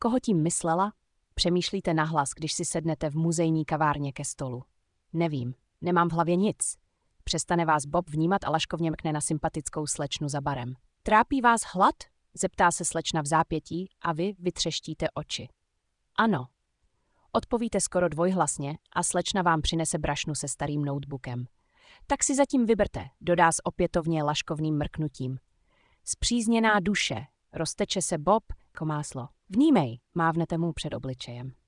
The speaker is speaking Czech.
Koho tím myslela? Přemýšlíte nahlas, když si sednete v muzejní kavárně ke stolu. Nevím, nemám v hlavě nic. Přestane vás Bob vnímat a laškovně mkne na sympatickou slečnu za barem. Trápí vás hlad? Zeptá se slečna v zápětí a vy vytřeštíte oči. Ano. Odpovíte skoro dvojhlasně a slečna vám přinese brašnu se starým notebookem. Tak si zatím vyberte, dodá s opětovně laškovným mrknutím. Spřízněná duše, rozteče se Bob, jako máslo. Vnímej, mávnete mu před obličejem.